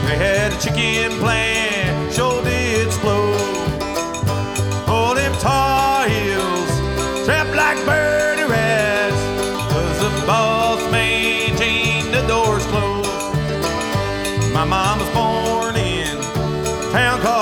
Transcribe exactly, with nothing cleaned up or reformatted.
They had a chicken plant, sure did explode. Oh, them Tar Heels, strapped like birdie rats, 'cause the boss maintained the doors closed. My mom was born in a town called